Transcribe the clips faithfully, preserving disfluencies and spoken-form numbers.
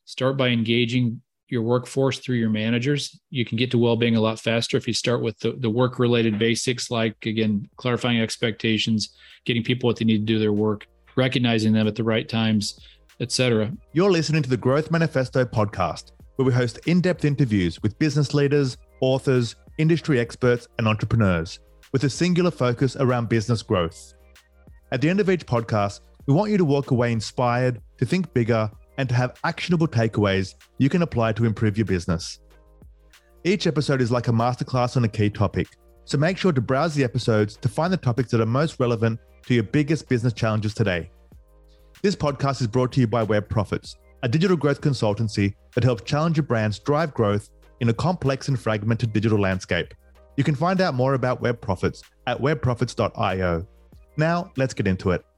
Start by engaging your workforce through your managers. You can get to well-being a lot faster if you start with the, the work-related basics, like, again, clarifying expectations, getting people what they need to do their work, recognizing them at the right times, et cetera. You're listening to the Growth Manifesto podcast, where we host in-depth interviews with business leaders, authors, industry experts, and entrepreneurs, with a singular focus around business growth. At the end of each podcast, we want you to walk away inspired, to think bigger, and to have actionable takeaways you can apply to improve your business. Each episode is like a masterclass on a key topic, so make sure to browse the episodes to find the topics that are most relevant to your biggest business challenges today. This podcast is brought to you by Web Profits, a digital growth consultancy that helps challenger brands drive growth in a complex and fragmented digital landscape. You can find out more about Web Profits at web profits dot io. Now, let's get into it.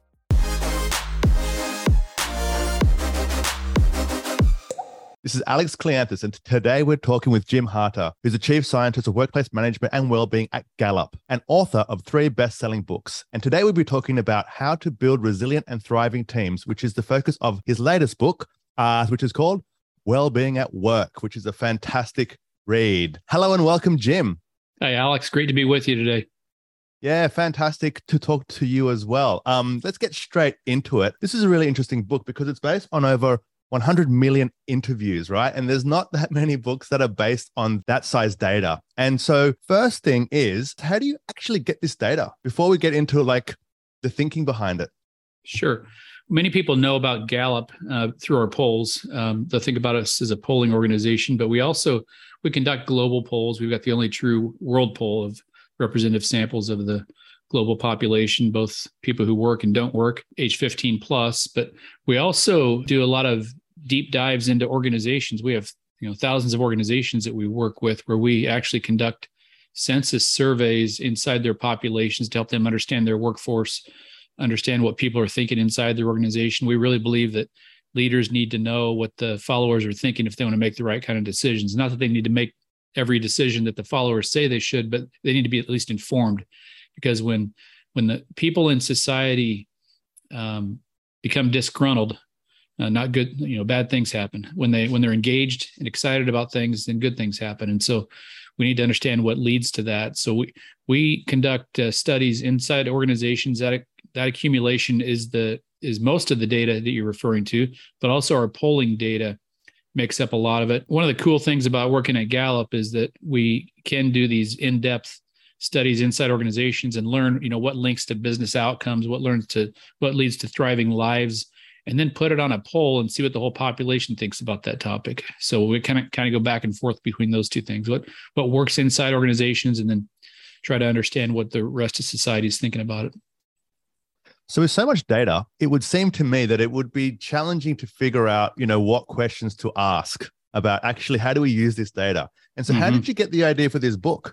This is Alex Kleanthis, and today we're talking with Jim Harter, who's the Chief Scientist of Workplace Management and Wellbeing at Gallup, and author of three best-selling books. And today we'll be talking about how to build resilient and thriving teams, which is the focus of his latest book, uh, which is called Wellbeing at Work, which is a fantastic read. Hello and welcome, Jim. Hey, Alex. Great to be with you today. Yeah, fantastic to talk to you as well. Um, let's get straight into it. This is a really interesting book because it's based on over one hundred million interviews, right? And there's not that many books that are based on that size data. And so first thing is, how do you actually get this data before we get into like the thinking behind it? Sure. Many people know about Gallup uh, through our polls. Um, they think about us as a polling organization, but we also, we conduct global polls. We've got the only true world poll of representative samples of the global population, both people who work and don't work, age fifteen plus. But we also do a lot of deep dives into organizations. We have, you know, thousands of organizations that we work with where we actually conduct census surveys inside their populations to help them understand their workforce, understand what people are thinking inside their organization. We really believe that leaders need to know what the followers are thinking if they want to make the right kind of decisions. Not that they need to make every decision that the followers say they should, but they need to be at least informed. Because when when the people in society um, become disgruntled, uh, not good, you know, bad things happen. When they when they're engaged and excited about things, then good things happen. And so we need to understand what leads to that. So we we conduct uh, studies inside organizations. That that accumulation is the is most of the data that you're referring to, but also our polling data makes up a lot of it. One of the cool things about working at Gallup is that we can do these in-depth studies inside organizations and learn, you know, what links to business outcomes, what learns to what leads to thriving lives, and then put it on a poll and see what the whole population thinks about that topic. So we kind of kind of go back and forth between those two things. What what works inside organizations, and then try to understand what the rest of society is thinking about it. So with so much data, it would seem to me that it would be challenging to figure out, you know, what questions to ask about actually how do we use this data. And so mm-hmm. How did you get the idea for this book?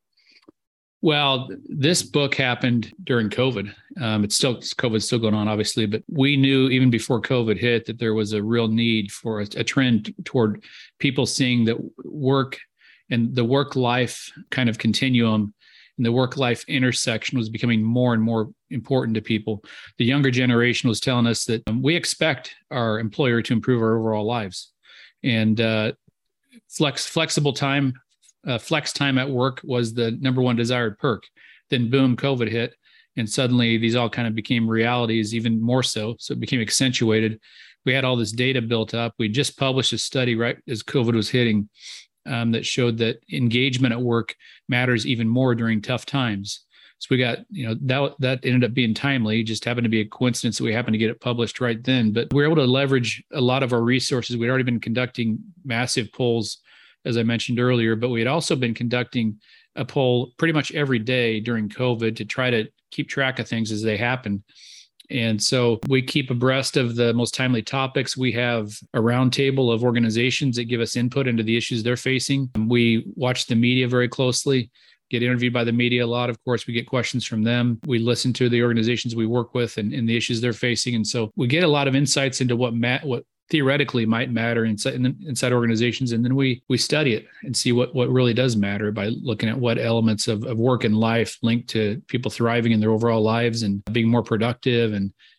Well, this book happened during COVID. Um, it's still COVID's still going on, obviously, but we knew even before COVID hit that there was a real need for a, a trend toward people seeing that work and the work-life kind of continuum and the work-life intersection was becoming more and more important to people. The younger generation was telling us that um, we expect our employer to improve our overall lives, and uh, flex flexible time. Uh, flex time at work was the number one desired perk. Then boom, COVID hit. And suddenly these all kind of became realities, even more so. So it became accentuated. We had all this data built up. We just published a study right as COVID was hitting um, that showed that engagement at work matters even more during tough times. So we got, you know, that that ended up being timely. It just happened to be a coincidence that we happened to get it published right then. But we were able to leverage a lot of our resources. We'd already been conducting massive polls, as I mentioned earlier, but we had also been conducting a poll pretty much every day during COVID to try to keep track of things as they happen. And so we keep abreast of the most timely topics. We have a roundtable of organizations that give us input into the issues they're facing. We watch the media very closely, get interviewed by the media a lot. Of course, we get questions from them. We listen to the organizations we work with and, and the issues they're facing. And so we get a lot of insights into what ma- what theoretically might matter inside inside organizations, and then we we study it and see what what really does matter by looking at what elements of, of work and life linked to people thriving in their overall lives and being more productive and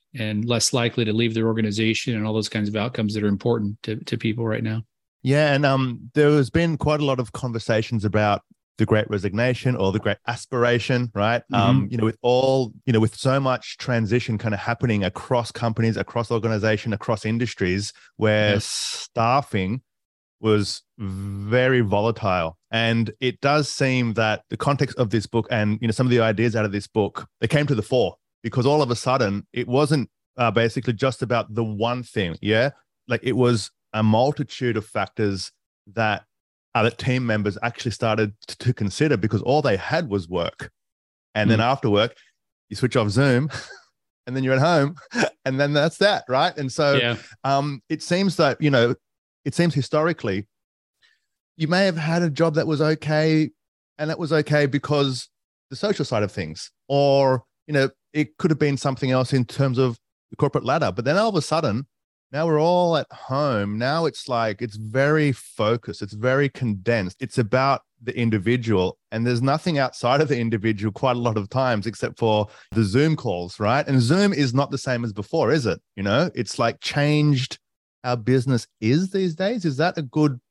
and less likely to leave their organization and all those kinds of outcomes that are important to, to people right now. Yeah. And um, there has been quite a lot of conversations about the Great Resignation or the Great Aspiration, right? Mm-hmm. Um, you know, with all, you know, with so much transition kind of happening across companies, across organization, across industries, where yeah. staffing was very volatile. And it does seem that the context of this book and, you know, some of the ideas out of this book, they came to the fore because all of a sudden it wasn't uh, basically just about the one thing. Yeah. Like it was a multitude of factors that other team members actually started to consider because all they had was work. And mm. then after work, you switch off Zoom and then you're at home and then that's that. Right. And so yeah. um, it seems that, you know, it seems historically, you may have had a job that was okay, and that was okay because the social side of things, or, you know, it could have been something else in terms of the corporate ladder. But then all of a sudden, now we're all at home. Now it's like, it's very focused. It's very condensed. It's about the individual, and there's nothing outside of the individual quite a lot of times except for the Zoom calls, right? And Zoom is not the same as before, is it? You know, it's like changed our business is these days. Is that a good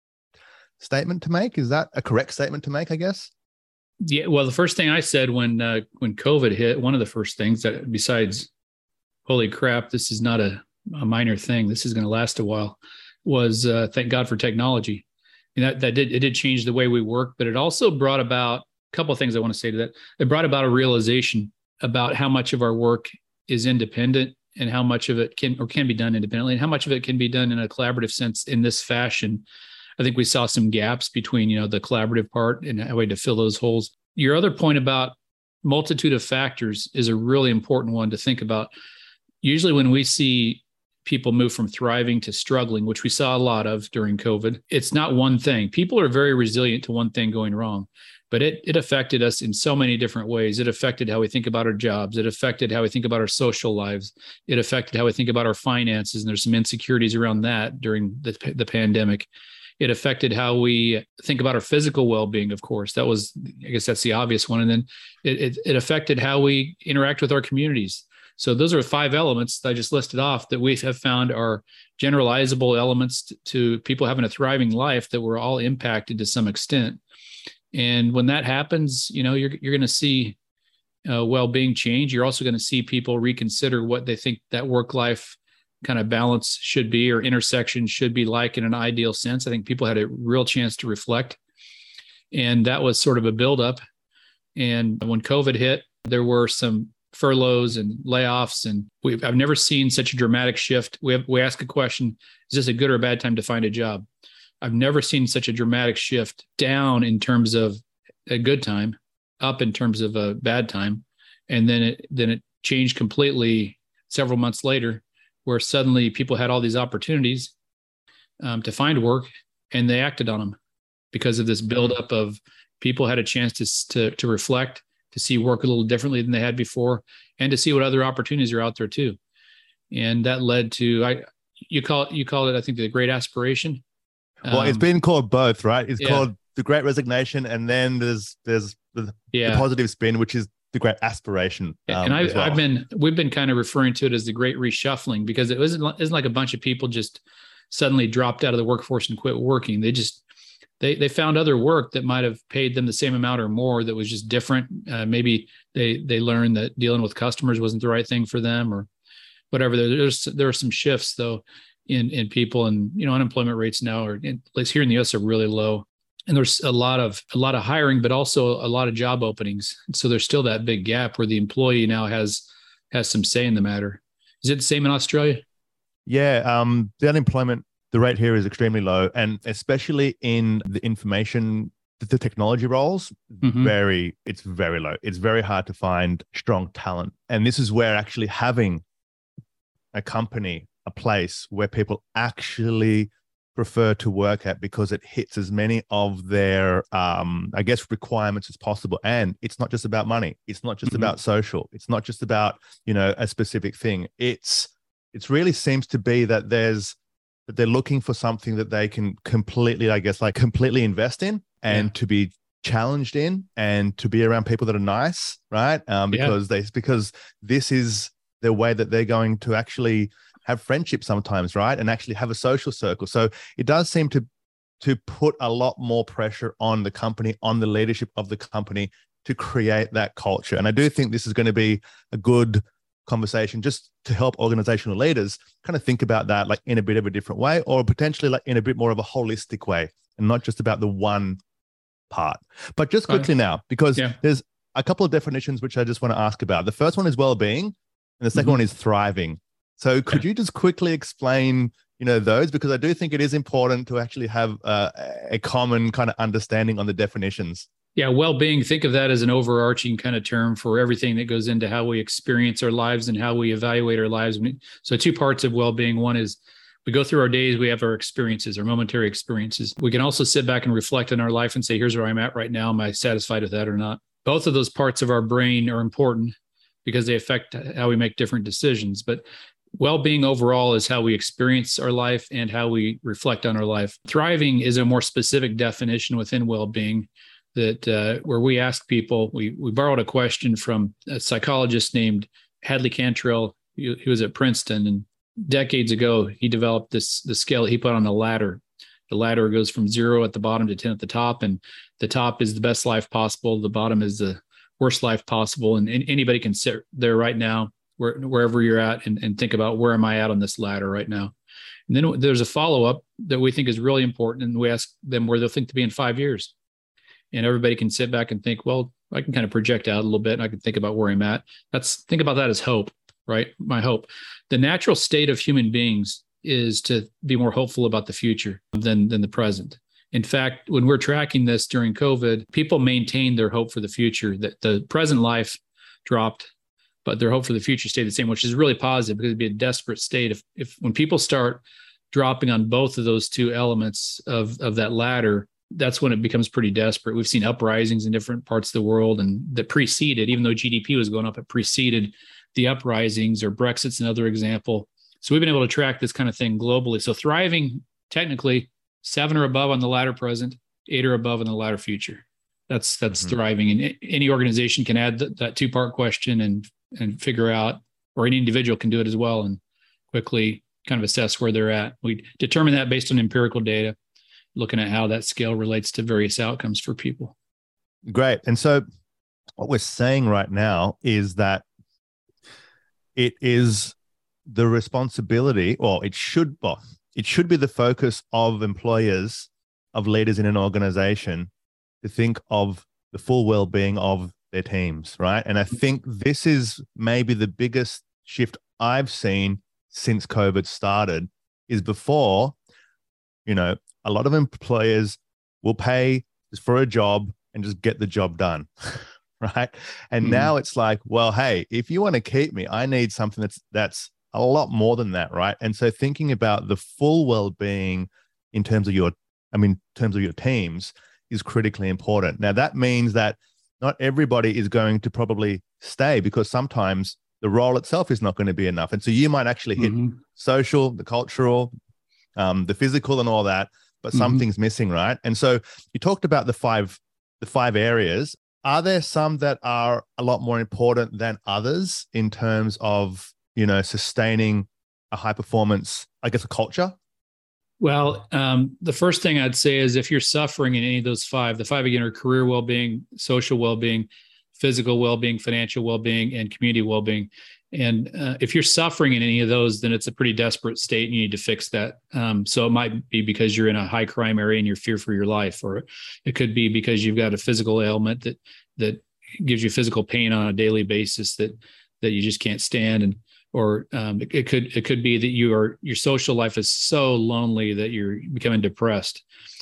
statement to make? Is that a correct statement to make, I guess? Yeah. Well, the first thing I said when uh, when COVID hit, one of the first things that besides, holy crap, this is not a, a minor thing, this is going to last a while, was uh, thank God for technology. And that, that did, it did change the way we work, but it also brought about a couple of things I want to say to that. It brought about a realization about how much of our work is independent and how much of it can or can be done independently, and how much of it can be done in a collaborative sense in this fashion. I think we saw some gaps between, you know, the collaborative part and a way to fill those holes. Your other point about multitude of factors is a really important one to think about. Usually when we see people move from thriving to struggling, which we saw a lot of during COVID, it's not one thing. People are very resilient to one thing going wrong. But it it affected us in so many different ways. It affected how we think about our jobs. It affected how we think about our social lives. It affected how we think about our finances. And there's some insecurities around that during the, the pandemic. It affected how we think about our physical well-being, of course. That was, I guess that's the obvious one. And then it, it, it affected how we interact with our communities. So those are five elements that I just listed off that we have found are generalizable elements to people having a thriving life that were all impacted to some extent. And when that happens, you know, you're you're going to see uh, well-being change. You're also going to see people reconsider what they think that work-life kind of balance should be or intersection should be like in an ideal sense. I think people had a real chance to reflect. And that was sort of a buildup. And when COVID hit, there were some furloughs and layoffs. And we've, I've never seen such a dramatic shift. We have, we ask a question, is this a good or a bad time to find a job? I've never seen such a dramatic shift down in terms of a good time, up in terms of a bad time. And then it then it changed completely several months later, where suddenly people had all these opportunities um, to find work, and they acted on them because of this buildup of people had a chance to, to, to reflect, to see work a little differently than they had before, and to see what other opportunities are out there too. And that led to, I you call it, you call it, I think, the Great Aspiration. Well, um, it's been called both, right? It's yeah. called the Great Resignation, and then there's there's the, yeah. the positive spin, which is the Great Aspiration. Um, and I've, well. I've been we've been kind of referring to it as the Great Reshuffling, because it wasn't isn't like a bunch of people just suddenly dropped out of the workforce and quit working. They just they they found other work that might have paid them the same amount or more, that was just different. Uh, maybe they they learned that dealing with customers wasn't the right thing for them, or whatever. There's there are some shifts though in in people, and you know, unemployment rates now are, at least here in the U S, are really low, and there's a lot of a lot of hiring, but also a lot of job openings. So there's still that big gap where the employee now has has some say in the matter. Is it the same in Australia? Yeah, um, the unemployment, the rate here is extremely low, and especially in the information, the technology roles, mm-hmm. very it's very low. It's very hard to find strong talent, and this is where actually having a company, a place where people actually prefer to work at, because it hits as many of their, um, I guess, requirements as possible. And it's not just about money. It's not just mm-hmm. about social. It's not just about, you know, a specific thing. It's, it really seems to be that there's, that they're looking for something that they can completely, I guess, like completely invest in, and yeah. to be challenged in, and to be around people that are nice, right? Um, because yeah. they, because this is their way that they're going to actually have friendship sometimes, right? And actually have a social circle. So it does seem to to put a lot more pressure on the company, on the leadership of the company to create that culture. And I do think this is going to be a good conversation just to help organizational leaders kind of think about that like in a bit of a different way, or potentially like in a bit more of a holistic way, and not just about the one part. But just quickly now, because yeah. there's a couple of definitions which I just want to ask about. The first one is well-being, and the second mm-hmm. one is thriving. So could yeah. you just quickly explain, you know, those? Because I do think it is important to actually have uh, a common kind of understanding on the definitions. Yeah, well-being, think of that as an overarching kind of term for everything that goes into how we experience our lives and how we evaluate our lives. So two parts of well-being. One is we go through our days, we have our experiences, our momentary experiences. We can also sit back and reflect on our life and say, here's where I'm at right now. Am I satisfied with that or not? Both of those parts of our brain are important because they affect how we make different decisions. But well-being overall is how we experience our life and how we reflect on our life. Thriving is a more specific definition within well-being that uh, where we ask people, we we borrowed a question from a psychologist named Hadley Cantrell. He, he was at Princeton, and decades ago, he developed this the scale that he put on a ladder. The ladder goes from zero at the bottom to ten at the top, and the top is the best life possible. The bottom is the worst life possible. And, and anybody can sit there right now, where, wherever you're at, and, and think about, where am I at on this ladder right now? And then there's a follow-up that we think is really important, and we ask them where they'll think to be in five years. And everybody can sit back and think, well, I can kind of project out a little bit, and I can think about where I'm at. That's think about that as hope, right? My hope. The natural state of human beings is to be more hopeful about the future than, than the present. In fact, when we're tracking this during COVID, people maintained their hope for the future. That the present life dropped, but their hope for the future stayed the same, which is really positive, because it'd be a desperate state if, if when people start dropping on both of those two elements of, of that ladder, that's when it becomes pretty desperate. We've seen uprisings in different parts of the world, and that preceded, even though G D P was going up, it preceded the uprisings, or Brexit's another example. So we've been able to track this kind of thing globally. So thriving, technically, seven or above on the ladder present, eight or above on the ladder future. That's that's mm-hmm. thriving. And any organization can add th- that two-part question and and figure out, or any individual can do it as well, and quickly kind of assess where they're at. We determine that based on empirical data, looking at how that scale relates to various outcomes for people. Great. And so what we're saying right now is that it is the responsibility, or it should, well, it should be the focus of employers, of leaders in an organization, to think of the full well-being of their teams, right? And I think this is maybe the biggest shift I've seen since COVID started. Is before, you know, a lot of employers will pay just for a job and just get the job done, right? And mm. now it's like, well, hey, if you want to keep me, I need something that's that's a lot more than that, right? And so thinking about the full well-being in terms of your, I mean, in terms of your teams is critically important. Now, that means that not everybody is going to probably stay, because sometimes the role itself is not going to be enough. And so you might actually hit mm-hmm. social, the cultural, um, the physical and all that, but mm-hmm. something's missing, right? And so you talked about the five, the five areas. Are there some that are a lot more important than others in terms of, you know, sustaining a high performance, I guess, a culture? Well, um, the first thing I'd say is, if you're suffering in any of those five, the five again are career well-being, social well-being, physical well-being, financial well-being, and community well-being. And uh, if you're suffering in any of those, then it's a pretty desperate state, and you need to fix that. Um, so it might be because you're in a high crime area and you're fear for your life, or it could be because you've got a physical ailment that that gives you physical pain on a daily basis that that you just can't stand. And or um, it, it could it could be that you are your social life is so lonely that you're becoming depressed,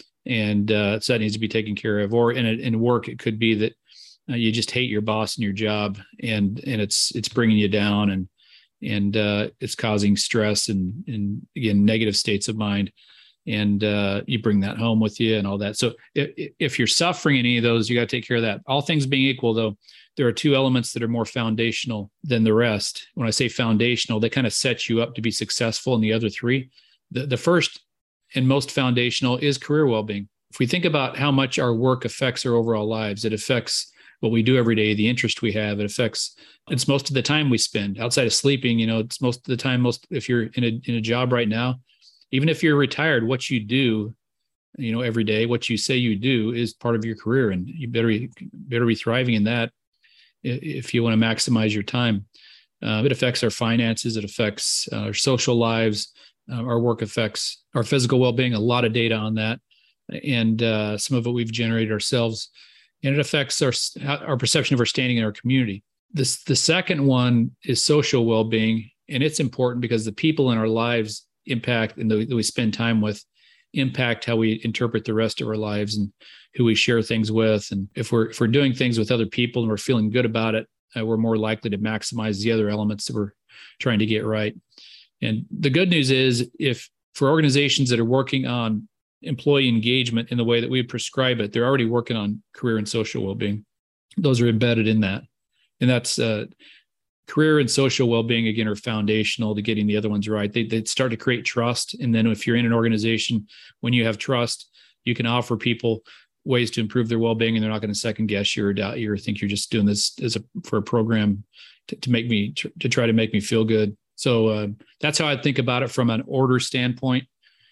and uh, so that needs to be taken care of. Or in a, in work, it could be that Uh, you just hate your boss and your job, and and it's it's bringing you down, and and uh, it's causing stress and and again negative states of mind, and uh, you bring that home with you and all that. So if, if you're suffering any of those, you got to take care of that. All things being equal, though, there are two elements that are more foundational than the rest. When I say foundational, they kind of set you up to be successful in the other three. The the first and most foundational is career well-being. If we think about how much our work affects our overall lives, it affects what we do every day, the interest we have. It affects, it's most of the time we spend outside of sleeping. You know, it's most of the time, most, if you're in a, in a job right now, even if you're retired, what you do, you know, every day, what you say you do is part of your career, and you better be, better be thriving in that if you want to maximize your time. Uh, it affects our finances. It affects uh, our social lives. Uh, our work affects our physical well-being, a lot of data on that. And uh, some of it we've generated ourselves. And it affects our, our perception of our standing in our community. This, the second one is social well-being. And it's important because the people in our lives impact, and that we spend time with, impact how we interpret the rest of our lives and who we share things with. And if we're, if we're doing things with other people and we're feeling good about it, uh, we're more likely to maximize the other elements that we're trying to get right. And the good news is, if for organizations that are working on employee engagement in the way that we prescribe it, they're already working on career and social well-being. Those are embedded in that. And that's uh, career and social well-being, again, are foundational to getting the other ones right. They, they start to create trust. And then if you're in an organization, when you have trust, you can offer people ways to improve their well-being, and they're not going to second guess you or doubt you or think you're just doing this as a, for a program to, to make me, to, to try to make me feel good. So uh, that's how I think about it from an order standpoint,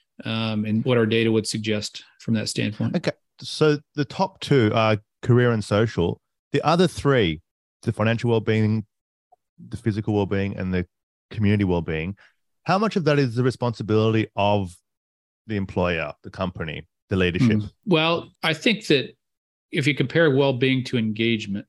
um, and what our data would suggest from that standpoint. Okay. So the top two are career and social. The other three, the financial well-being, the physical well-being, and the community well-being, how much of that is the responsibility of the employer, the company, the leadership? Mm. Well, I think that if you compare well-being to engagement,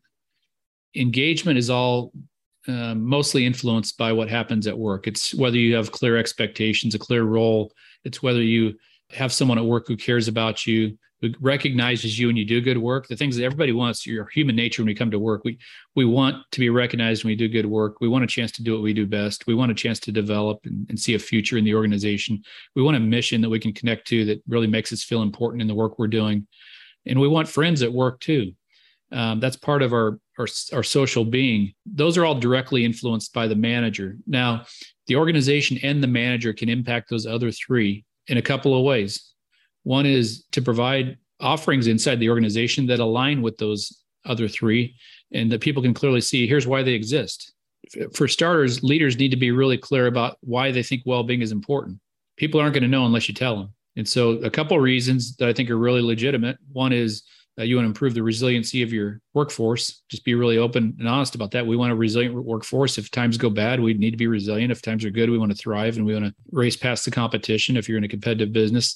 engagement is all uh, mostly influenced by what happens at work. It's whether you have clear expectations, a clear role. It's whether you have someone at work who cares about you, who recognizes you when you do good work. The things that everybody wants, your human nature when we come to work, we we want to be recognized when we do good work. We want a chance to do what we do best. We want a chance to develop and, and see a future in the organization. We want a mission that we can connect to that really makes us feel important in the work we're doing. And we want friends at work too. Um, that's part of our, our, our social being. Those are all directly influenced by the manager. Now, the organization and the manager can impact those other three in a couple of ways. One is to provide offerings inside the organization that align with those other three, and that people can clearly see, here's why they exist. For starters, leaders need to be really clear about why they think well-being is important. People aren't going to know unless you tell them. And so a couple of reasons that I think are really legitimate. One is uh, you want to improve the resiliency of your workforce. Just be really open and honest about that. We want a resilient workforce. If times go bad, we need to be resilient. If times are good, we want to thrive, and we want to race past the competition if you're in a competitive business.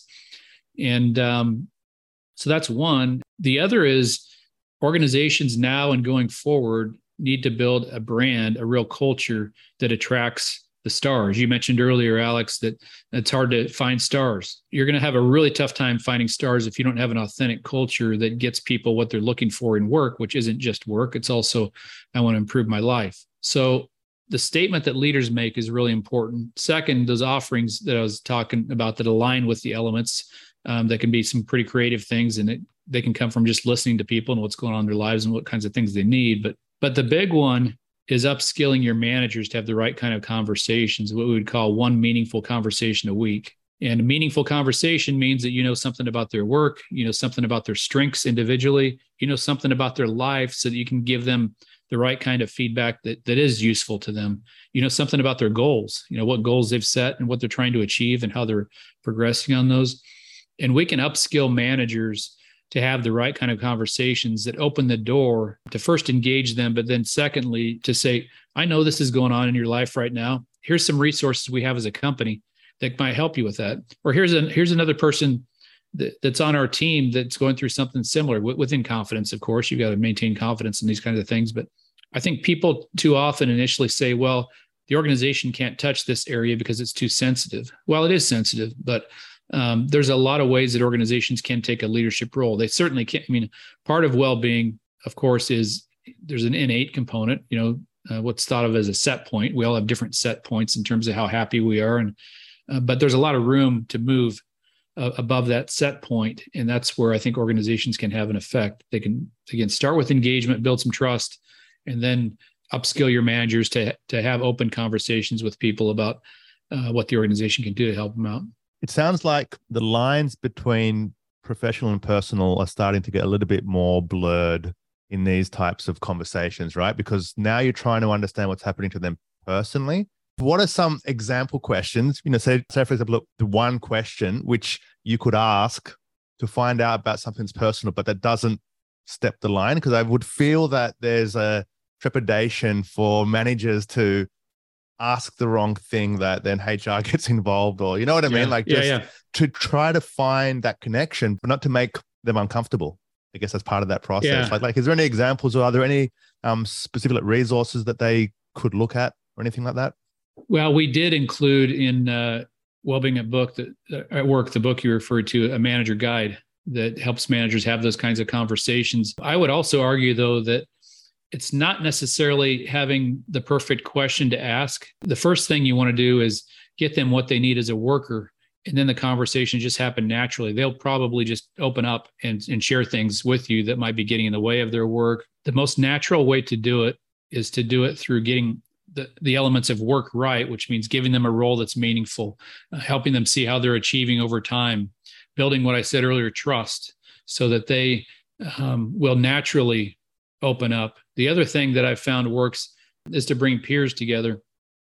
And um, so that's one. The other is organizations now and going forward need to build a brand, a real culture that attracts the stars. You mentioned earlier, Alex, that it's hard to find stars. You're going to have a really tough time finding stars if you don't have an authentic culture that gets people what they're looking for in work, which isn't just work. It's also, I want to improve my life. So the statement that leaders make is really important. Second, those offerings that I was talking about that align with the elements, um, that can be some pretty creative things, and it, they can come from just listening to people and what's going on in their lives and what kinds of things they need. But but the big one is upskilling your managers to have the right kind of conversations, what we would call one meaningful conversation a week. And a meaningful conversation means that you know something about their work, you know something about their strengths individually, you know something about their life so that you can give them the right kind of feedback that, that is useful to them. You know something about their goals, you know what goals they've set and what they're trying to achieve and how they're progressing on those. And we can upskill managers to have the right kind of conversations that open the door to first engage them, but then secondly, to say, I know this is going on in your life right now. Here's some resources we have as a company that might help you with that. Or here's a, here's another person that, that's on our team that's going through something similar, within confidence. Of course, you've got to maintain confidence in these kinds of things. But I think people too often initially say, well, the organization can't touch this area because it's too sensitive. Well, it is sensitive, but Um, there's a lot of ways that organizations can take a leadership role. They certainly can. I mean, part of well-being, of course, is there's an innate component, you know, uh, what's thought of as a set point. We all have different set points in terms of how happy we are. And, uh, but there's a lot of room to move uh, above that set point. And that's where I think organizations can have an effect. They can, again, start with engagement, build some trust, and then upskill your managers to, to have open conversations with people about uh, what the organization can do to help them out. It sounds like the lines between professional and personal are starting to get a little bit more blurred in these types of conversations, right? Because now you're trying to understand what's happening to them personally. What are some example questions? You know, say, say for example, look, the one question which you could ask to find out about something's personal, but that doesn't step the line? Because I would feel that there's a trepidation for managers to ask the wrong thing that then H R gets involved, or you know what I yeah. mean? Like yeah, just yeah. to try to find that connection, but not to make them uncomfortable. I guess that's part of that process. Yeah. Like, like, is there any examples, or are there any um, specific resources that they could look at or anything like that? Well, we did include in uh, Wellbeing at Book that uh, at Work, the book you referred to, a manager guide that helps managers have those kinds of conversations. I would also argue, though, that it's not necessarily having the perfect question to ask. The first thing you want to do is get them what they need as a worker, and then the conversation just happen naturally. They'll probably just open up and, and share things with you that might be getting in the way of their work. The most natural way to do it is to do it through getting the, the elements of work right, which means giving them a role that's meaningful, uh, helping them see how they're achieving over time, building what I said earlier, trust, so that they um, will naturally open up. The other thing that I've found works is to bring peers together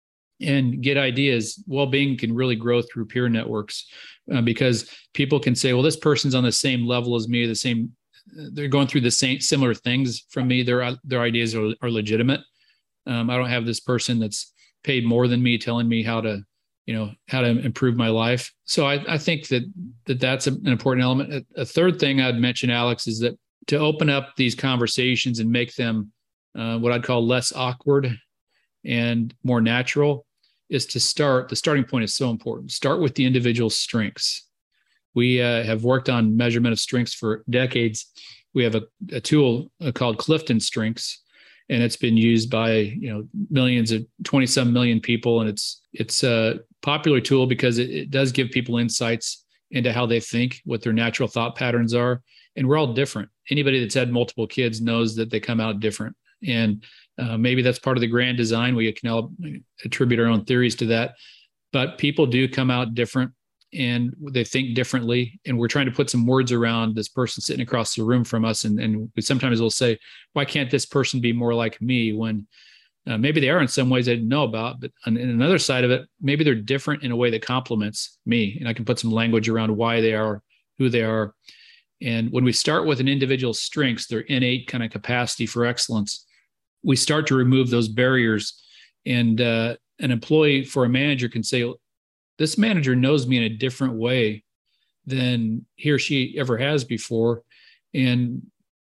and get ideas. Well-being can really grow through peer networks uh, because people can say, well, this person's on the same level as me, the same, they're going through the same similar things from me. Their, their ideas are, are legitimate. Um, I don't have this person that's paid more than me telling me how to, you know, how to improve my life. So I, I think that, that that's an important element. A, a third thing I'd mention, Alex, is that to open up these conversations and make them uh, what I'd call less awkward and more natural is to start. The starting point is so important. Start with the individual's strengths. We uh, have worked on measurement of strengths for decades. We have a, a tool called Clifton Strengths, and it's been used by, you know, millions of twenty some million people. And it's, it's a popular tool because it, it does give people insights into how they think, what their natural thought patterns are. And we're all different. Anybody that's had multiple kids knows that they come out different. And uh, maybe that's part of the grand design. We can all attribute our own theories to that. But people do come out different and they think differently. And we're trying to put some words around this person sitting across the room from us. And, and we sometimes we'll say, why can't this person be more like me? When uh, maybe they are in some ways I didn't know about. But on, on another side of it, maybe they're different in a way that complements me. And I can put some language around why they are who they are. And when we start with an individual's strengths, their innate kind of capacity for excellence, we start to remove those barriers. And uh, an employee for a manager can say, this manager knows me in a different way than he or she ever has before. And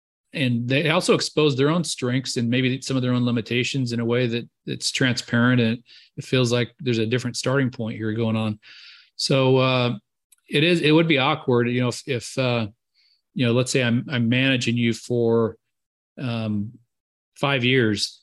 and they also expose their own strengths and maybe some of their own limitations in a way that it's transparent, and it feels like there's a different starting point here going on. So uh, it is, it would be awkward, you know, if, if uh, you know, let's say I'm I'm managing you for um, five years,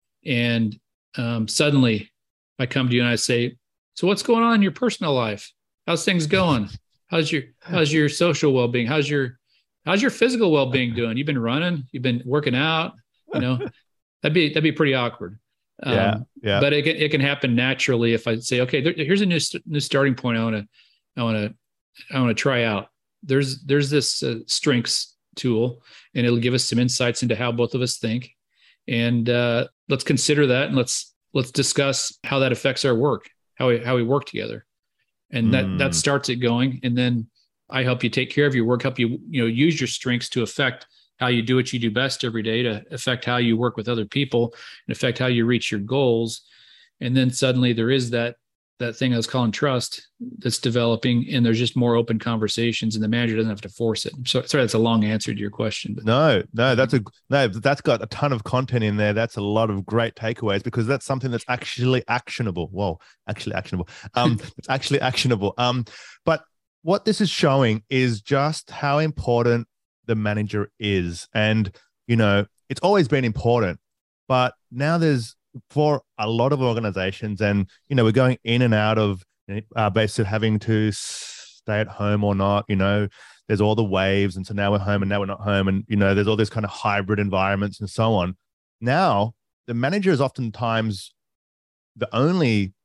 and um, suddenly I come to you and I say, so what's going on in your personal life? How's things going? How's your how's your social well-being? How's your how's your physical well-being doing? You've been running, you've been working out, you know, that'd be that'd be pretty awkward. Um, yeah, yeah. But it can, it can happen naturally if I say, okay, there, here's a new new starting point. I want to I want to I want to try out. There's there's this uh, strengths tool, and it'll give us some insights into how both of us think. And uh, let's consider that, and let's let's discuss how that affects our work, how we how we work together, and that mm. that starts it going. And then I help you take care of your work, help you you know use your strengths to affect how you do what you do best every day, to affect how you work with other people, and affect how you reach your goals. And then suddenly there is that that thing I was calling trust that's developing, and there's just more open conversations, and the manager doesn't have to force it. So sorry, that's a long answer to your question. But. No, no, that's a no, that's got a ton of content in there. That's a lot of great takeaways, because that's something that's actually actionable. Whoa, actually actionable. Um, it's actually actionable. Um, but what this is showing is just how important the manager is. And, you know, it's always been important, but now there's, for a lot of organizations, and, you know, we're going in and out of uh, basically having to stay at home or not, you know, there's all the waves. And so now we're home and now we're not home. And, you know, there's all this kind of hybrid environments and so on. Now, the manager is oftentimes the only,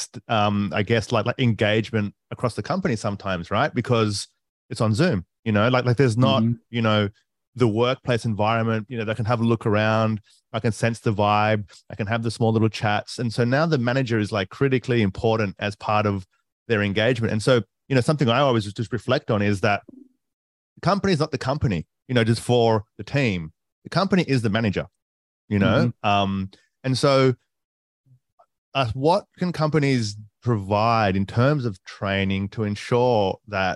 um, I guess, like, like engagement across the company sometimes, right? Because it's on Zoom, you know, like, like there's not, mm-hmm. you know, the workplace environment. You know, they can have a look around. I can sense the vibe. I can have the small little chats. And so now the manager is like critically important as part of their engagement. And so, you know, something I always just reflect on is that the company is not the company, you know, just for the team. The company is the manager, you know? Mm-hmm. Um, and so uh, what can companies provide in terms of training to ensure that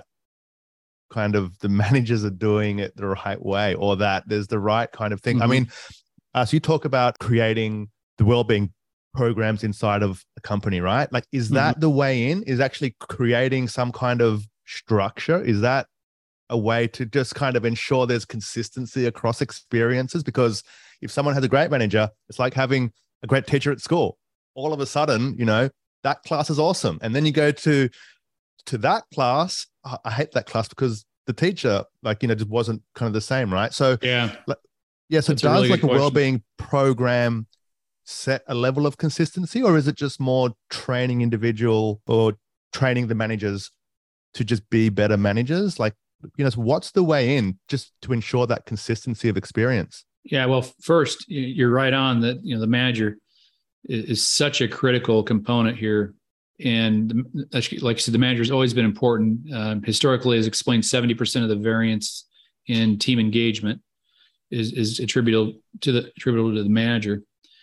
kind of the managers are doing it the right way, or that there's the right kind of thing? Mm-hmm. I mean, as you talk about creating the well-being programs inside of a company, right? Like, is that mm-hmm. the way in? Is actually creating some kind of structure? Is that a way to just kind of ensure there's consistency across experiences? Because if someone has a great manager, it's like having a great teacher at school. All of a sudden, you know, that class is awesome. And then you go to to that class. I hate that class because the teacher, like, you know, just wasn't kind of the same, right? So yeah, like, yeah. So That's does a really like a question. well-being program set a level of consistency, or is it just more training individual or training the managers to just be better managers? Like, you know, so what's the way in just to ensure that consistency of experience? Yeah, well, first, you're right on that. You know, the manager is, is such a critical component here. And like you said, the manager has always been important. Um, historically, has explained seventy percent of the variance in team engagement is, is attributable to the attributable to the manager.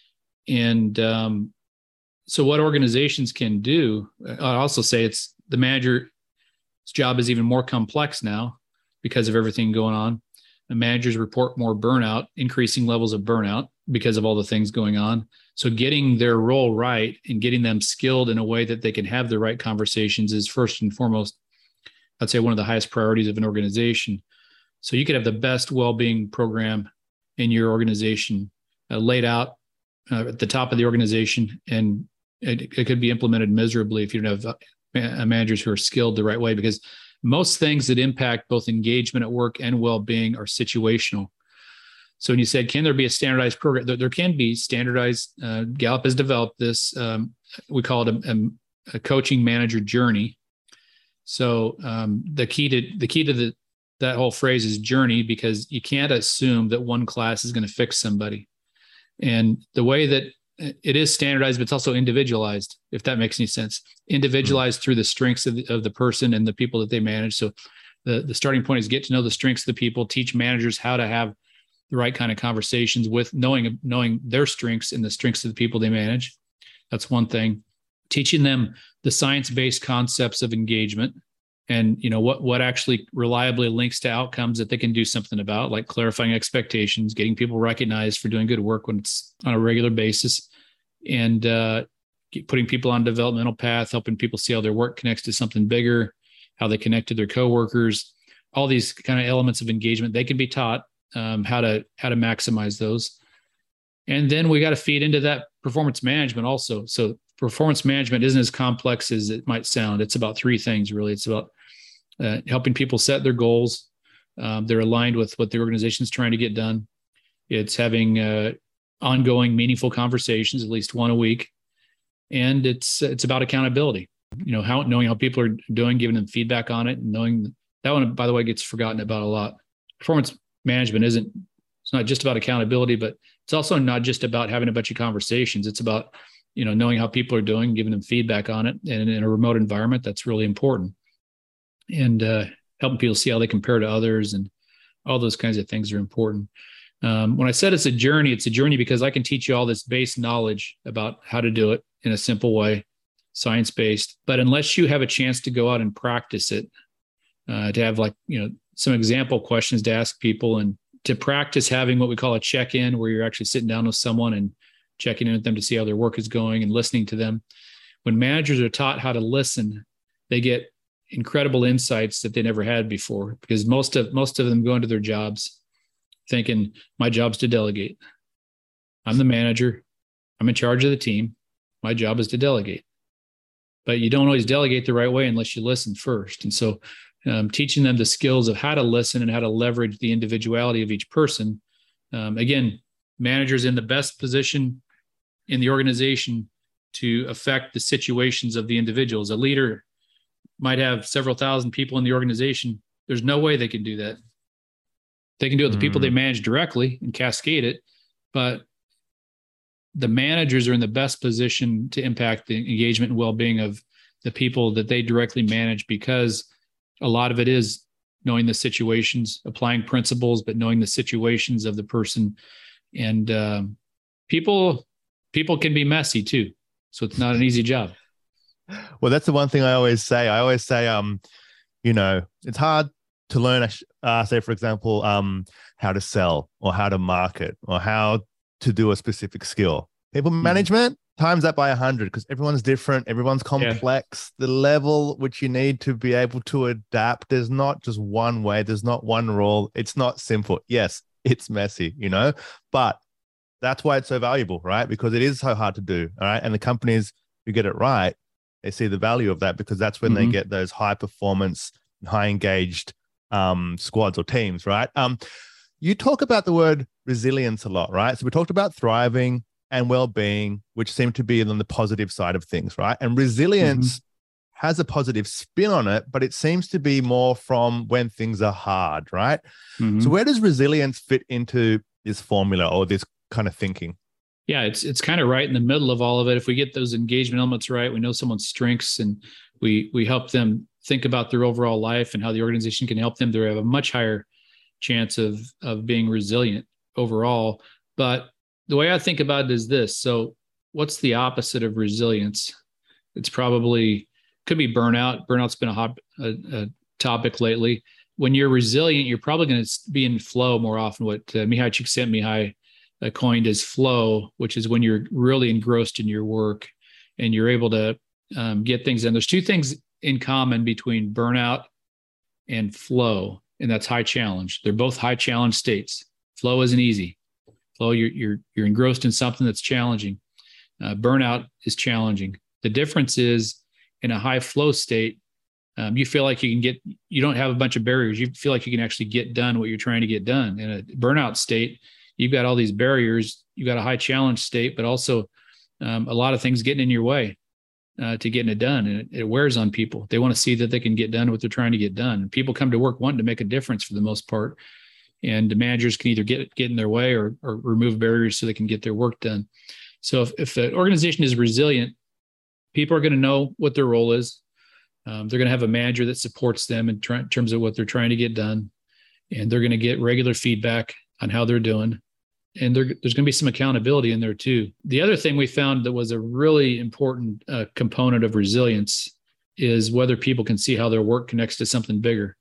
And um, so what organizations can do, I also say it's the manager's job is even more complex now because of everything going on. The managers report more burnout, increasing levels of burnout because of all the things going on. So getting their role right and getting them skilled in a way that they can have the right conversations is first and foremost, I'd say, one of the highest priorities of an organization. So you could have the best well-being program in your organization uh, laid out uh, at the top of the organization, and it, it could be implemented miserably if you don't have uh, managers who are skilled the right way, because most things that impact both engagement at work and well-being are situational. So when you said, can there be a standardized program? There, there can be standardized. Uh, Gallup has developed this. Um, we call it a, a, a coaching manager journey. So um, the key to the key to the that whole phrase is journey, because you can't assume that one class is going to fix somebody. And the way that it is standardized, but it's also individualized, if that makes any sense. Individualized mm-hmm. through the strengths of the, of the person and the people that they manage. So the, the starting point is get to know the strengths of the people, teach managers how to have the right kind of conversations with knowing, knowing their strengths and the strengths of the people they manage. That's one thing. Teaching them the science-based concepts of engagement and, you know, what, what actually reliably links to outcomes that they can do something about, like clarifying expectations, getting people recognized for doing good work when it's on a regular basis, and uh, putting people on a developmental path, helping people see how their work connects to something bigger, how they connect to their coworkers, all these kind of elements of engagement. They can be taught um, how to, how to maximize those. And then we got to feed into that performance management also. So performance management isn't as complex as it might sound. It's about three things, really. It's about uh, helping people set their goals. Um, they're aligned with what the organization is trying to get done. It's having uh, ongoing, meaningful conversations, at least one a week. And it's it's about accountability. You know, how knowing how people are doing, giving them feedback on it, and knowing that one, by the way, gets forgotten about a lot. Performance management isn't, it's not just about accountability, but it's also not just about having a bunch of conversations. It's about, you know, knowing how people are doing, giving them feedback on it. And in a remote environment, that's really important. And uh, helping people see how they compare to others, and all those kinds of things are important. Um, when I said it's a journey, it's a journey because I can teach you all this base knowledge about how to do it in a simple way, science-based. But unless you have a chance to go out and practice it, uh, to have like, you know, some example questions to ask people, and to practice having what we call a check-in, where you're actually sitting down with someone and checking in with them to see how their work is going and listening to them. When managers are taught how to listen, they get incredible insights that they never had before, because most of most of them go into their jobs thinking, my job's to delegate. I'm the manager. I'm in charge of the team. My job is to delegate. But you don't always delegate the right way unless you listen first. And so um, teaching them the skills of how to listen and how to leverage the individuality of each person. Um, again, managers in the best position in the organization to affect the situations of the individuals. A leader might have several thousand people in the organization. There's no way they can do that. They can do it with the people they Mm. manage directly and cascade it, but the managers are in the best position to impact the engagement and well-being of the people that they directly manage, because a lot of it is knowing the situations, applying principles, but knowing the situations of the person. And um, people, people can be messy too. So it's not an easy job. Well, that's the one thing I always say. I always say, um, you know, it's hard to learn, uh, say, for example, um, how to sell or how to market or how to do a specific skill. People management, mm-hmm. times that by a hundred, because everyone's different. Everyone's complex. Yeah. The level which you need to be able to adapt, there's not just one way. There's not one rule. It's not simple. Yes, it's messy, you know, but that's why it's so valuable, right? Because it is so hard to do. All right. And the companies who get it right, they see the value of that, because that's when mm-hmm. they get those high performance, high engaged um, squads or teams, right? Um, you talk about the word resilience a lot, right? So we talked about thriving and well-being, which seem to be on the positive side of things, right? And resilience mm-hmm. has a positive spin on it, but it seems to be more from when things are hard, right? Mm-hmm. So where does resilience fit into this formula or this kind of thinking? Yeah, it's it's kind of right in the middle of all of it. If we get those engagement elements right, we know someone's strengths, and we we help them think about their overall life and how the organization can help them, they have a much higher chance of of being resilient overall. But the way I think about it is this. So what's the opposite of resilience? It's probably, could be burnout. Burnout's been a, hot, a, a topic lately. When you're resilient, you're probably going to be in flow more often. What uh, Mihai Csikszentmihalyi uh, coined as flow, which is when you're really engrossed in your work and you're able to um, get things done. There's two things in common between burnout and flow, and that's high challenge. They're both high challenge states. Flow isn't easy. Flow, you're you're you're engrossed in something that's challenging. Uh, burnout is challenging. The difference is, in a high flow state, um, you feel like you can get, you don't have a bunch of barriers. You feel like you can actually get done what you're trying to get done. In a burnout state, you've got all these barriers. You've got a high challenge state, but also um, a lot of things getting in your way uh, to getting it done. And it, it wears on people. They want to see that they can get done what they're trying to get done. And people come to work wanting to make a difference for the most part. And the managers can either get get in their way or, or remove barriers so they can get their work done. So if, if the organization is resilient, people are going to know what their role is. Um, they're going to have a manager that supports them in, tr- in terms of what they're trying to get done. And they're going to get regular feedback on how they're doing. And there's going to be some accountability in there too. The other thing we found that was a really important uh, component of resilience is whether people can see how their work connects to something bigger.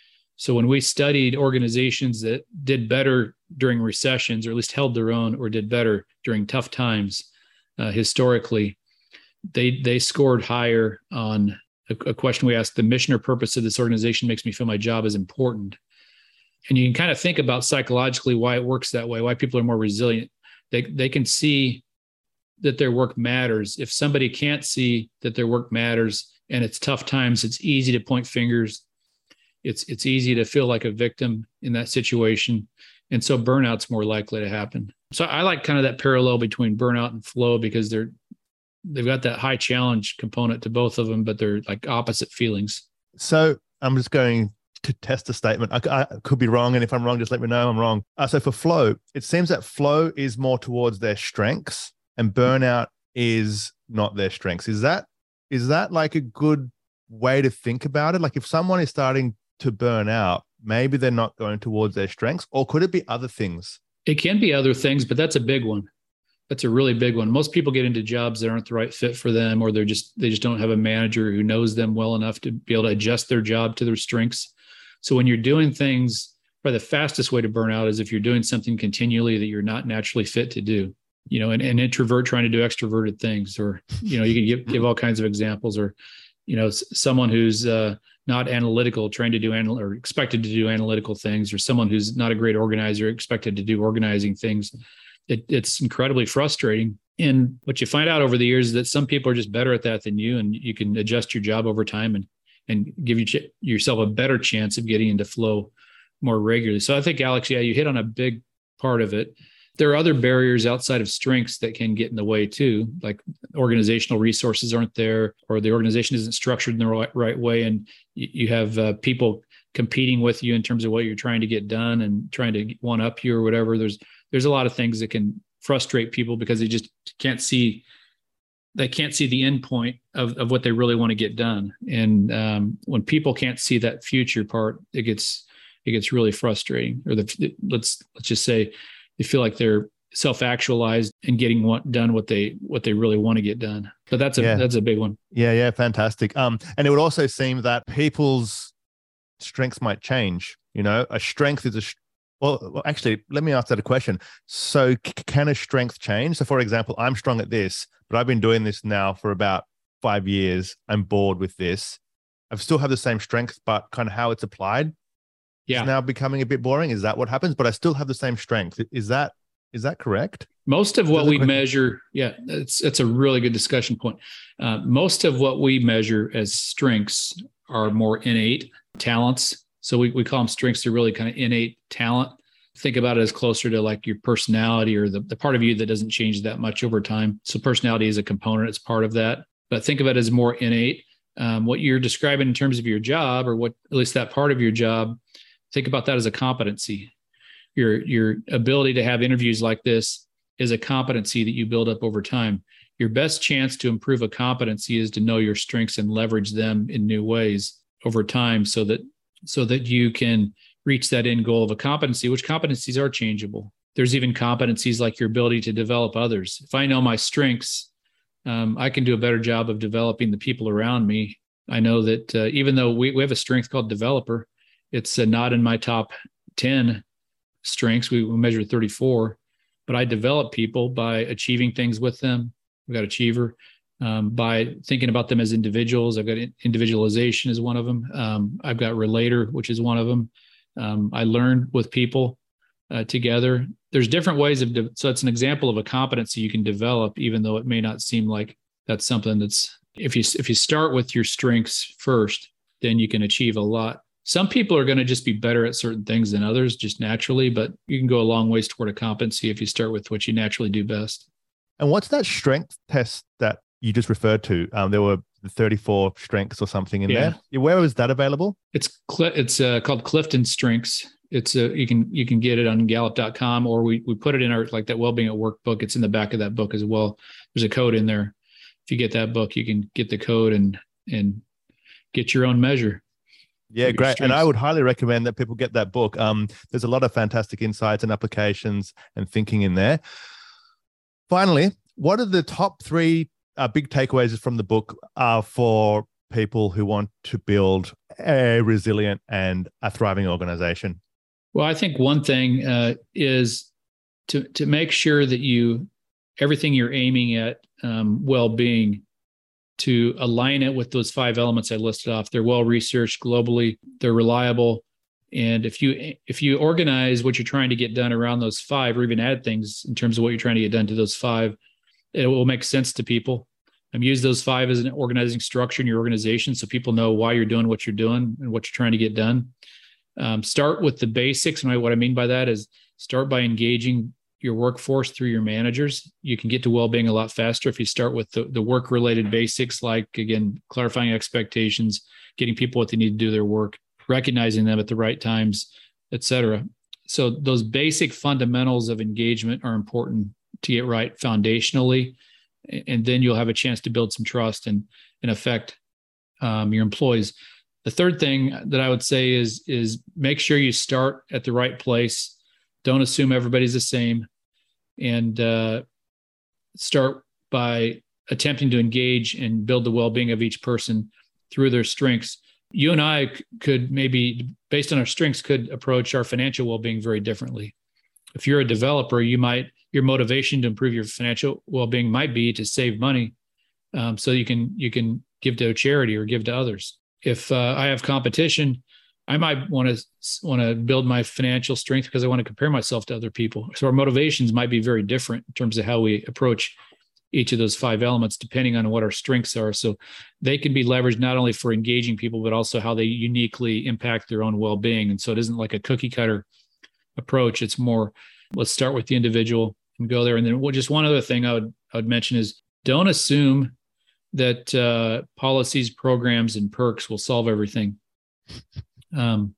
So when we studied organizations that did better during recessions, or at least held their own, or did better during tough times, uh, historically, they they scored higher on a, a question we asked: the mission or purpose of this organization makes me feel my job is important. And you can kind of think about psychologically why it works that way, why people are more resilient. They they can see that their work matters. If somebody can't see that their work matters and it's tough times, it's easy to point fingers. It's it's easy to feel like a victim in that situation. And so burnout's more likely to happen. So I like kind of that parallel between burnout and flow, because they're they've got that high challenge component to both of them, but they're like opposite feelings. So I'm just going to test a statement. I, I could be wrong. And if I'm wrong, just let me know I'm wrong. Uh, so for flow, it seems that flow is more towards their strengths and burnout is not their strengths. Is that is that like a good way to think about it? Like if someone is starting to burn out, maybe they're not going towards their strengths, or could it be other things? It can be other things, but that's a big one. That's a really big one. Most people get into jobs that aren't the right fit for them, or they're just, they just don't have a manager who knows them well enough to be able to adjust their job to their strengths. So when you're doing things, probably the fastest way to burn out is if you're doing something continually that you're not naturally fit to do. You know, an, an introvert trying to do extroverted things, or, you know, you can give, give all kinds of examples, or, you know, someone who's uh, not analytical trying to do anal- or expected to do analytical things, or someone who's not a great organizer expected to do organizing things. It, it's incredibly frustrating. And what you find out over the years is that some people are just better at that than you, and you can adjust your job over time and and give you ch- yourself a better chance of getting into flow more regularly. So I think, Alex, yeah, you hit on a big part of it. There are other barriers outside of strengths that can get in the way too, like organizational resources aren't there, or the organization isn't structured in the right, right way. And you, you have uh, people competing with you in terms of what you're trying to get done and trying to one up you or whatever. There's there's a lot of things that can frustrate people because they just can't see they can't see the end point of, of what they really want to get done. And um, when people can't see that future part, it gets it gets really frustrating. Or the let's let's just say they feel like they're self-actualized and getting what, done what they what they really want to get done. But that's a yeah. that's a big one. Yeah, yeah, fantastic. Um, and it would also seem that people's strengths might change. You know, a strength is a well, well. Actually, let me ask that a question. So, c- can a strength change? So, for example, I'm strong at this, but I've been doing this now for about five years. I'm bored with this. I still have the same strength, but kind of how it's applied yeah. is now becoming a bit boring. Is that what happens? But I still have the same strength. Is that is that correct? Most of what we measure, yeah, it's it's a really good discussion point. Uh, most of what we measure as strengths are more innate talents. So we, we call them strengths. They're really kind of innate talent. Think about it as closer to like your personality or the, the part of you that doesn't change that much over time. So personality is a component. It's part of that. But think of it as more innate. Um, what you're describing in terms of your job, or what at least that part of your job, think about that as a competency. Your your ability to have interviews like this is a competency that you build up over time. Your best chance to improve a competency is to know your strengths and leverage them in new ways over time, so that so that you can reach that end goal of a competency, which competencies are changeable. There's even competencies like your ability to develop others. If I know my strengths, um, I can do a better job of developing the people around me. I know that uh, even though we, we have a strength called developer, it's uh, not in my top ten strengths. We, we measure thirty-four, but I develop people by achieving things with them. We've got achiever. Um, by thinking about them as individuals. I've got individualization as one of them. Um, I've got relator, which is one of them. Um, I learn with people uh, together. There's different ways of, de- so it's an example of a competency you can develop, even though it may not seem like that's something that's, if you, if you start with your strengths first, then you can achieve a lot. Some people are going to just be better at certain things than others, just naturally, but you can go a long ways toward a competency if you start with what you naturally do best. And what's that strength test that you just referred to? Um, there were thirty-four strengths or something in yeah. there. Where was that available? It's cl- it's uh, called Clifton Strengths. It's a, you can you can get it on Gallup dot com, or we we put it in our like that Wellbeing at Work book. It's in the back of that book as well. There's a code in there. If you get that book, you can get the code and and get your own measure. Yeah, great. And I would highly recommend that people get that book. Um, there's a lot of fantastic insights and applications and thinking in there. Finally, what are the top three Uh, big takeaways from the book are for people who want to build a resilient and a thriving organization? Well, I think one thing uh, is to to make sure that you everything you're aiming at um, well-being, to align it with those five elements I listed off. They're well researched globally. They're reliable. And if you if you organize what you're trying to get done around those five, or even add things in terms of what you're trying to get done to those five, it will make sense to people. And use those five as an organizing structure in your organization so people know why you're doing what you're doing and what you're trying to get done. Um, start with the basics. And what I mean by that is start by engaging your workforce through your managers. You can get to well-being a lot faster if you start with the, the work-related basics, like, again, clarifying expectations, getting people what they need to do their work, recognizing them at the right times, et cetera. So those basic fundamentals of engagement are important to get right foundationally, and then you'll have a chance to build some trust and, and affect um, your employees. The third thing that I would say is, is make sure you start at the right place. Don't assume everybody's the same, and uh, start by attempting to engage and build the well-being of each person through their strengths. You and I could maybe, based on our strengths, could approach our financial well-being very differently. If you're a developer, you might, your motivation to improve your financial well-being might be to save money, um, so you can you can give to a charity or give to others. If uh, I have competition, I might want to want to build my financial strength because I want to compare myself to other people. So our motivations might be very different in terms of how we approach each of those five elements, depending on what our strengths are. So they can be leveraged not only for engaging people, but also how they uniquely impact their own well-being. And so it isn't like a cookie cutter approach. It's more, let's start with the individual and go there. And then well, just one other thing I would I would mention is don't assume that uh, policies, programs, and perks will solve everything. Um,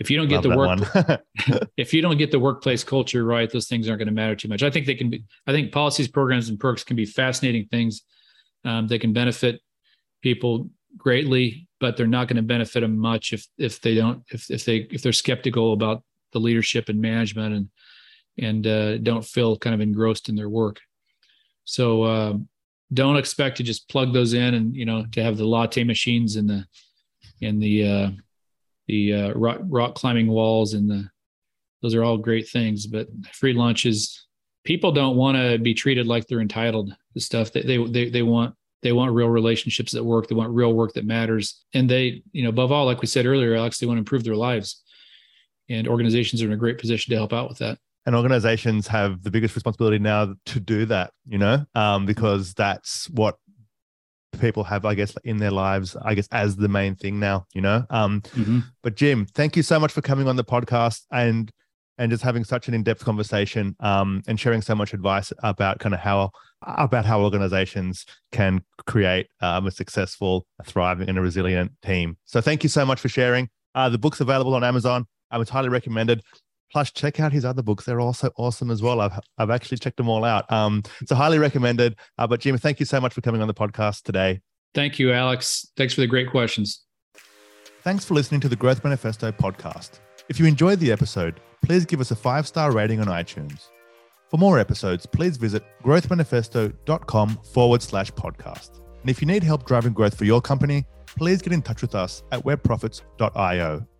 If you don't get Love the work, if you don't get the workplace culture right, those things aren't going to matter too much. I think they can be, I think policies, programs, and perks can be fascinating things. Um, they can benefit people greatly, but they're not going to benefit them much if, if they don't, if, if they, if they're skeptical about the leadership and management and, and uh, don't feel kind of engrossed in their work. So uh, don't expect to just plug those in and, you know, to have the latte machines and the, and the, uh, the uh, rock, rock climbing walls and the, those are all great things, but free lunches, people don't want to be treated like they're entitled to stuff. They, they, they, they want, they want real relationships that work. They want real work that matters. And they, you know, above all, like we said earlier, Alex, they want to improve their lives, and organizations are in a great position to help out with that. And organizations have the biggest responsibility now to do that, you know, um, because that's what people have, I guess, in their lives, I guess, as the main thing now, you know. Um, mm-hmm. But Jim, thank you so much for coming on the podcast and and just having such an in-depth conversation um, and sharing so much advice about kind of how about how organizations can create um, a successful, a thriving, and a resilient team. So thank you so much for sharing. Uh, the book's available on Amazon. I would highly recommended. Plus, check out his other books. They're also awesome as well. I've I've actually checked them all out. Um, so highly recommended. Uh, but Jim, thank you so much for coming on the podcast today. Thank you, Alex. Thanks for the great questions. Thanks for listening to the Growth Manifesto podcast. If you enjoyed the episode, please give us a five-star rating on iTunes. For more episodes, please visit growthmanifesto.com forward slash podcast. And if you need help driving growth for your company, please get in touch with us at web profits dot io.